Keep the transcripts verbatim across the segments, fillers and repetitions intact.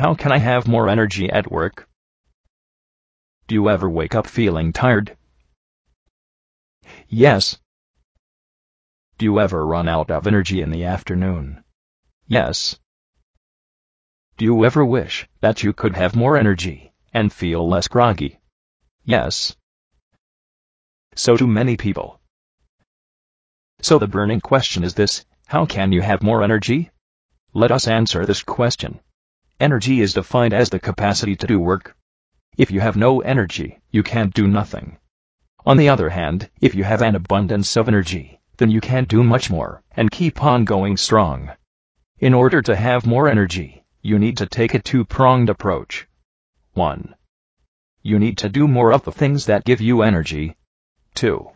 How can I have more energy at work? Do you ever wake up feeling tired? Yes. Do you ever run out of energy in the afternoon? Yes. Do you ever wish that you could have more energy and feel less groggy? Yes. So do many people. So the burning question is this: how can you have more energy? Let us answer this question. Energy is defined as the capacity to do work. If you have no energy, you can't do nothing. On the other hand, if you have an abundance of energy, then you can do much more and keep on going strong. In order to have more energy, you need to take a two-pronged approach. one. You need to do more of the things that give you energy. two.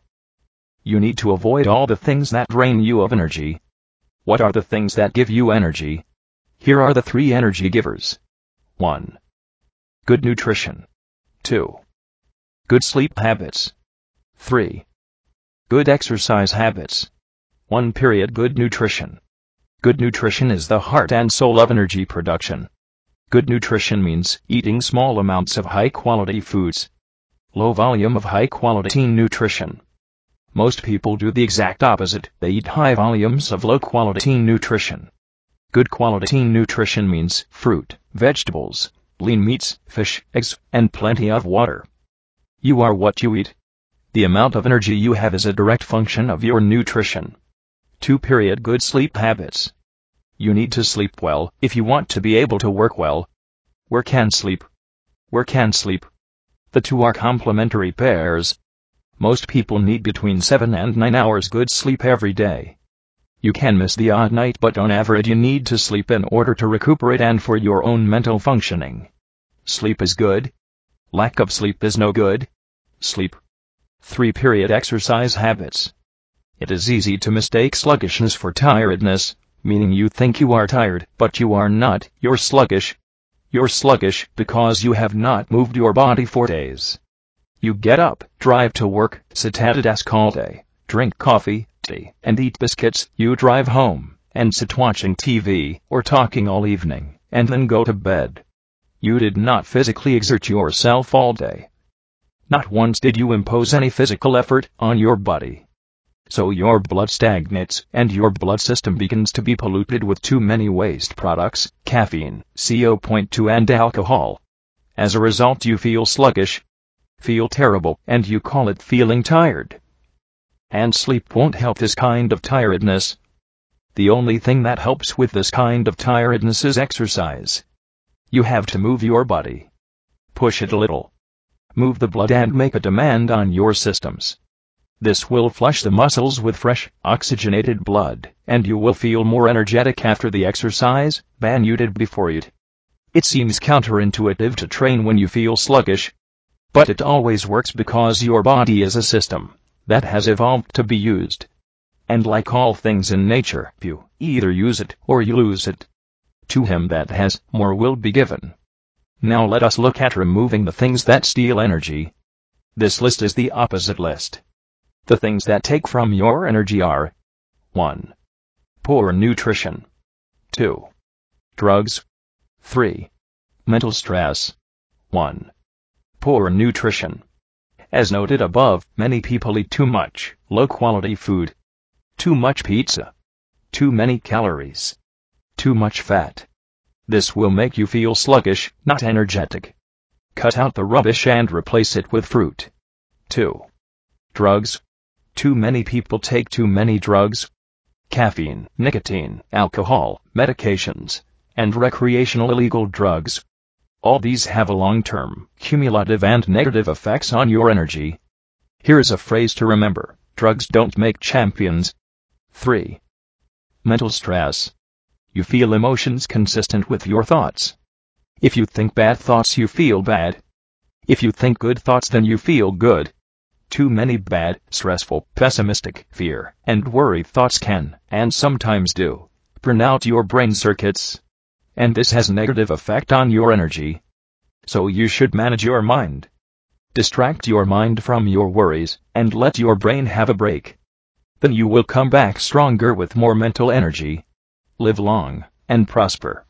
You need to avoid all the things that drain you of energy. What are the things that give you energy? Here are the three energy givers. one. Good nutrition. two. Good sleep habits. three. Good exercise habits. one. Period. Good nutrition. Good nutrition is the heart and soul of energy production. Good nutrition means eating small amounts of high-quality foods. Low volume of high-quality nutrition. Most people do the exact opposite. They eat high volumes of low-quality nutrition. Good quality nutrition means fruit, vegetables, lean meats, fish, eggs, and plenty of water. You are what you eat. The amount of energy you have is a direct function of your nutrition. two. Period. Good sleep habits. You need to sleep well if you want to be able to work well. Work and sleep. Work and sleep. The two are complementary pairs. Most people need between seven and nine hours good sleep every day. You can miss the odd night, but on average you need to sleep in order to recuperate and for your own mental functioning. Sleep is good. Lack of sleep is no good. Sleep. three. Period. Exercise habits. It is easy to mistake sluggishness for tiredness, meaning you think you are tired, but you are not. You're sluggish. You're sluggish because you have not moved your body for days. You get up, drive to work, sit at a desk all day, drink coffee, tea, and eat biscuits. You drive home and sit watching T V or talking all evening, and then go to bed. You did not physically exert yourself all day. Not once did you impose any physical effort on your body. So your blood stagnates and your blood system begins to be polluted with too many waste products, caffeine, C O two, and alcohol. As a result, you feel sluggish, feel terrible, and you call it feeling tired. And sleep won't help this kind of tiredness. The only thing that helps with this kind of tiredness is exercise. You have to move your body. Push it a little. Move the blood and make a demand on your systems. This will flush the muscles with fresh, oxygenated blood, and you will feel more energetic after the exercise than you did before it. It seems counterintuitive to train when you feel sluggish, but it always works because your body is a system that has evolved to be used. And like all things in nature, you either use it or you lose it. To him that has, more will be given. Now let us look at removing the things that steal energy. This list is the opposite list. The things that take from your energy are: one. Poor nutrition. two. Drugs. three. Mental stress. one. Poor nutrition. As noted above, many people eat too much low-quality food. Too much pizza. Too many calories. Too much fat. This will make you feel sluggish, not energetic. Cut out the rubbish and replace it with fruit. two. Drugs. Too many people take too many drugs. Caffeine, nicotine, alcohol, medications, and recreational illegal drugs. All these have a long-term, cumulative and negative effects on your energy. Here is a phrase to remember: drugs don't make champions. three. Mental stress. You feel emotions consistent with your thoughts. If you think bad thoughts, you feel bad. If you think good thoughts, then you feel good. Too many bad, stressful, pessimistic, fear, and worry thoughts can, and sometimes do, burn out your brain circuits. And this has a negative effect on your energy. So you should manage your mind. Distract your mind from your worries, and let your brain have a break. Then you will come back stronger with more mental energy. Live long, and prosper.